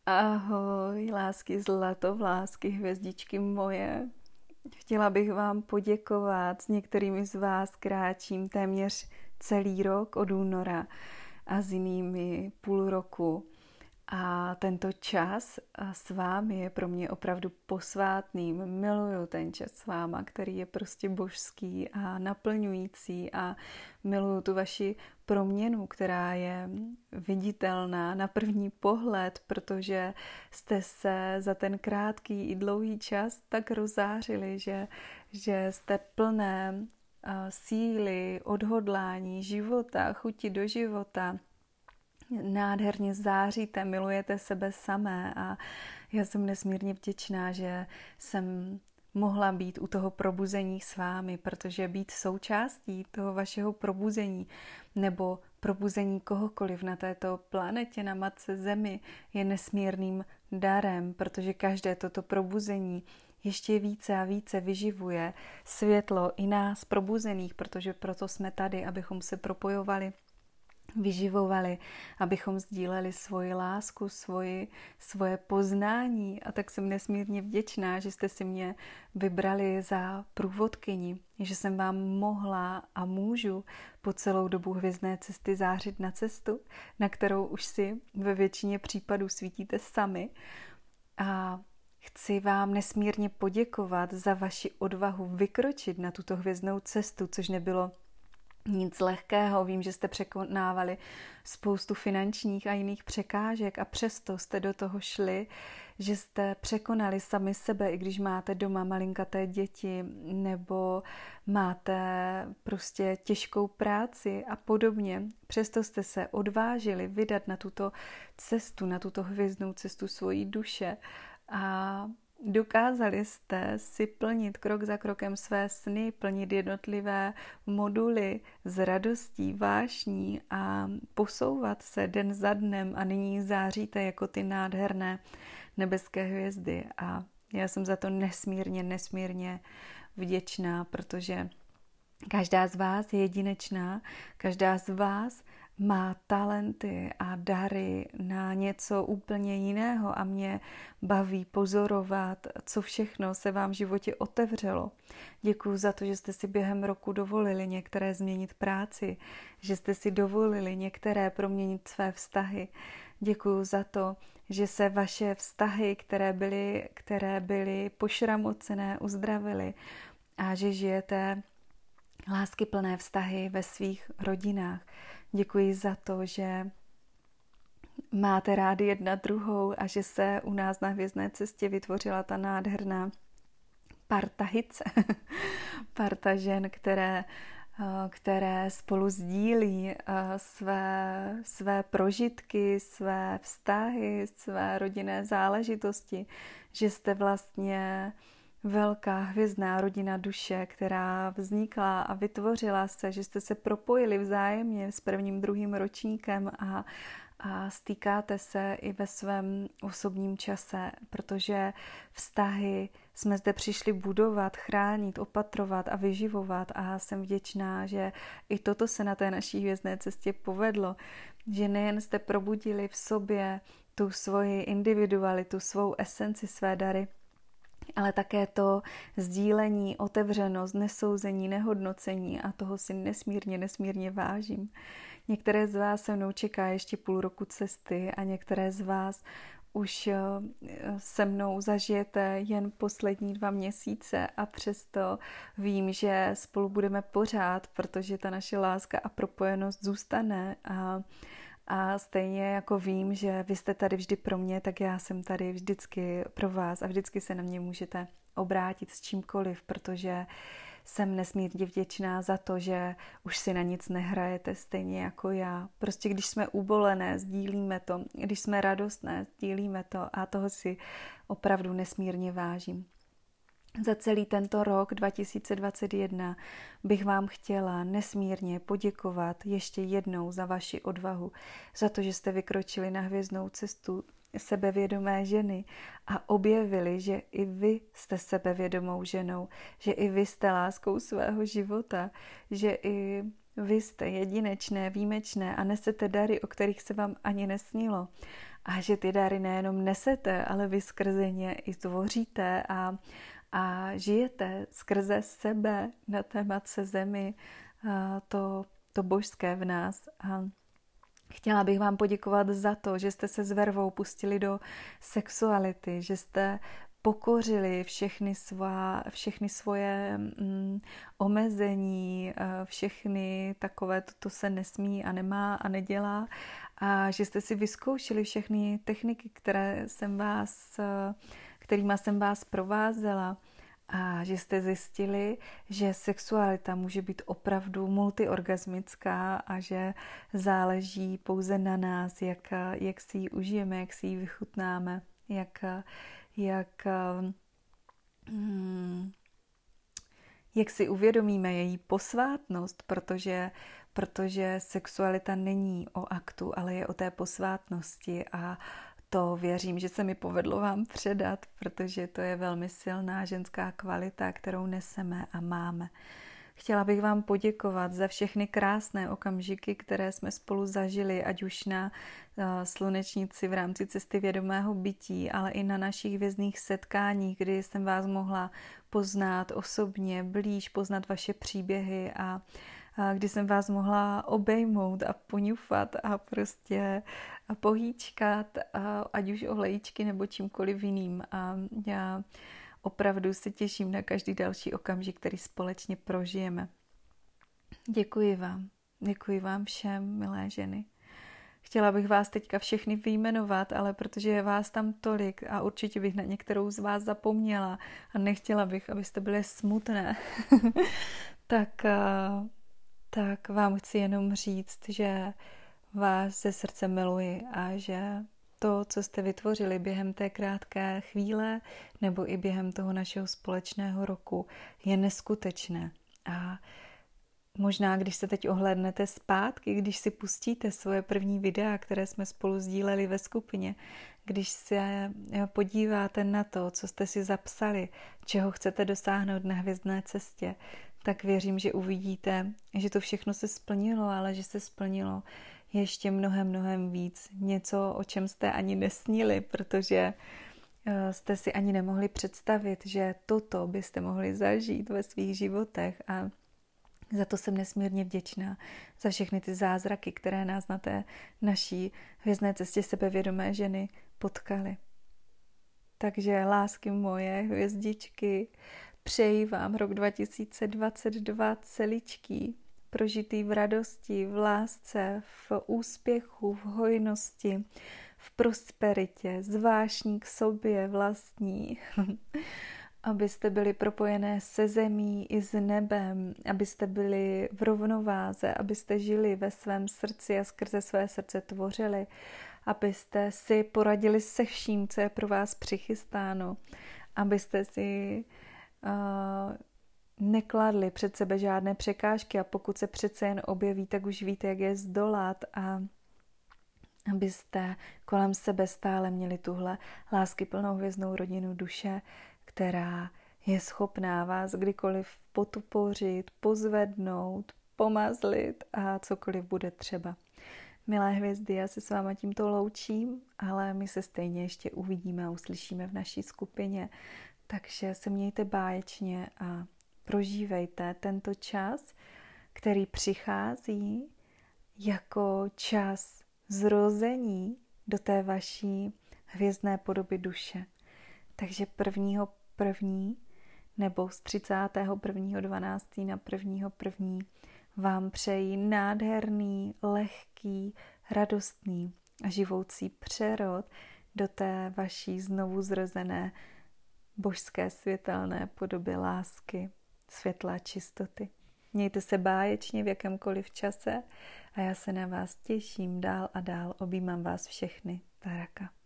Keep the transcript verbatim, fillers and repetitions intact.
Ahoj, lásky zlatovlásky, hvězdičky moje. Chtěla bych vám poděkovat. S některými z vás kráčím téměř celý rok od února a s jinými půl roku. A tento čas s vámi je pro mě opravdu posvátným. Miluju ten čas s váma, který je prostě božský a naplňující, a miluju tu vaši proměnu, která je viditelná na první pohled, protože jste se za ten krátký i dlouhý čas tak rozářili, že, že jste plné síly, odhodlání, života, chuti do života. Nádherně záříte, milujete sebe samé a já jsem nesmírně vděčná, že jsem mohla být u toho probuzení s vámi, protože být součástí toho vašeho probuzení nebo probuzení kohokoliv na této planetě, na matce Zemi, je nesmírným darem, protože každé toto probuzení ještě více a více vyživuje světlo i nás probuzených, protože proto jsme tady, abychom se propojovali, vyživovali, abychom sdíleli svoji lásku, svoji, svoje poznání. A tak jsem nesmírně vděčná, že jste si mě vybrali za průvodkyni, že jsem vám mohla a můžu po celou dobu hvězdné cesty zářit na cestu, na kterou už si ve většině případů svítíte sami. A chci vám nesmírně poděkovat za vaši odvahu vykročit na tuto hvězdnou cestu, což nebylo nic lehkého. Vím, že jste překonávali spoustu finančních a jiných překážek a přesto jste do toho šli, že jste překonali sami sebe, i když máte doma malinkaté děti nebo máte prostě těžkou práci a podobně. Přesto jste se odvážili vydat na tuto cestu, na tuto hvězdnou cestu svojí duše a dokázali jste si plnit krok za krokem své sny, plnit jednotlivé moduly s radostí, vášní a posouvat se den za dnem a nyní záříte jako ty nádherné nebeské hvězdy. A já jsem za to nesmírně, nesmírně vděčná, protože každá z vás je jedinečná, každá z vás má talenty a dary na něco úplně jiného a mě baví pozorovat, co všechno se vám v životě otevřelo. Děkuji za to, že jste si během roku dovolili některé změnit práci, že jste si dovolili některé proměnit své vztahy. Děkuji za to, že se vaše vztahy, které byly, které byly pošramocené, uzdravily a že žijete láskyplné vztahy ve svých rodinách. Děkuji za to, že máte rádi jedna druhou a že se u nás na hvězdné cestě vytvořila ta nádherná parta hic, parta žen, které, které spolu sdílí své, své prožitky, své vztahy, své rodinné záležitosti, že jste vlastně velká hvězdná rodina duše, která vznikla a vytvořila se, že jste se propojili vzájemně s prvním, druhým ročníkem a, a stýkáte se i ve svém osobním čase, protože vztahy jsme zde přišli budovat, chránit, opatrovat a vyživovat a jsem vděčná, že i toto se na té naší hvězdné cestě povedlo, že nejen jste probudili v sobě tu svoji individualitu, svou esenci, své dary, ale také to sdílení, otevřenost, nesouzení, nehodnocení a toho si nesmírně, nesmírně vážím. Některé z vás se mnou čeká ještě půl roku cesty a některé z vás už se mnou zažijete jen poslední dva měsíce a přesto vím, že spolu budeme pořád, protože ta naše láska a propojenost zůstane a A stejně jako vím, že vy jste tady vždy pro mě, tak já jsem tady vždycky pro vás a vždycky se na mě můžete obrátit s čímkoliv, protože jsem nesmírně vděčná za to, že už si na nic nehrajete stejně jako já. Prostě když jsme ubolené, sdílíme to, když jsme radostné, sdílíme to a toho si opravdu nesmírně vážím. Za celý tento rok dva tisíce dvacet jedna bych vám chtěla nesmírně poděkovat ještě jednou za vaši odvahu, za to, že jste vykročili na hvězdnou cestu sebevědomé ženy a objevili, že i vy jste sebevědomou ženou, že i vy jste láskou svého života, že i Vy jste jedinečné, výjimečné a nesete dary, o kterých se vám ani nesnilo. A že ty dary nejenom nesete, ale vy skrze ně i tvoříte a, a žijete skrze sebe na té matce zemi to, to božské v nás. A chtěla bych vám poděkovat za to, že jste se s vervou pustili do sexuality, že jste pokořili všechny, svá, všechny svoje mm, omezení, všechny takové, to se nesmí a nemá a nedělá, a že jste si vyzkoušeli všechny techniky, které jsem vás, kterýma jsem vás provázela, a že jste zjistili, že sexualita může být opravdu multiorgasmická a že záleží pouze na nás, jak, jak si ji užijeme, jak si ji vychutnáme, jak, jak, hmm, jak si uvědomíme její posvátnost, protože, protože sexualita není o aktu, ale je o té posvátnosti, a to věřím, že se mi povedlo vám předat, protože to je velmi silná ženská kvalita, kterou neseme a máme. Chtěla bych vám poděkovat za všechny krásné okamžiky, které jsme spolu zažili, ať už na slunečnici v rámci cesty vědomého bytí, ale i na našich hvězdných setkáních, kdy jsem vás mohla poznat osobně, blíž, poznat vaše příběhy a kdy jsem vás mohla obejmout a poňufat a prostě a pohýčkat, a ať už olejčky nebo čímkoliv jiným. A já opravdu se těším na každý další okamžik, který společně prožijeme. Děkuji vám. Děkuji vám všem, milé ženy. Chtěla bych vás teďka všechny vyjmenovat, ale protože je vás tam tolik a určitě bych na některou z vás zapomněla a nechtěla bych, abyste byly smutné, tak, tak vám chci jenom říct, že vás ze srdce miluji a že to, co jste vytvořili během té krátké chvíle nebo i během toho našeho společného roku, je neskutečné. A možná, když se teď ohlédnete zpátky, když si pustíte svoje první videa, které jsme spolu sdíleli ve skupině, když se podíváte na to, co jste si zapsali, čeho chcete dosáhnout na hvězdné cestě, tak věřím, že uvidíte, že to všechno se splnilo, ale že se splnilo ještě mnohem, mnohem víc. Něco, o čem jste ani nesnili, protože jste si ani nemohli představit, že toto byste mohli zažít ve svých životech, a za to jsem nesmírně vděčná, za všechny ty zázraky, které nás na té naší hvězdné cestě sebevědomé ženy potkaly. Takže lásky moje, hvězdičky, přeji vám rok dva tisíce dvacet dva celičký, prožitý v radosti, v lásce, v úspěchu, v hojnosti, v prosperitě, zvášní k sobě vlastní, abyste byli propojené se zemí i s nebem, abyste byli v rovnováze, abyste žili ve svém srdci a skrze své srdce tvořili, abyste si poradili se vším, co je pro vás přichystáno, abyste si uh, nekladli před sebe žádné překážky, a pokud se přece jen objeví, tak už víte, jak je zdolat, a abyste kolem sebe stále měli tuhle láskyplnou hvězdnou rodinu duše, která je schopná vás kdykoliv potupořit, pozvednout, pomazlit a cokoliv bude třeba. Milé hvězdy, já se s váma tímto loučím, ale my se stejně ještě uvidíme a uslyšíme v naší skupině, takže se mějte báječně a prožívejte tento čas, který přichází jako čas zrození do té vaší hvězdné podoby duše. Takže prvního první nebo z třicátého prvního dvanáctého na prvního první vám přeji nádherný, lehký, radostný a živoucí přerod do té vaší znovu zrozené božské světelné podoby lásky, světla, čistoty. Mějte se báječně v jakémkoliv čase a já se na vás těším dál a dál. Objímám vás všechny. Taraka.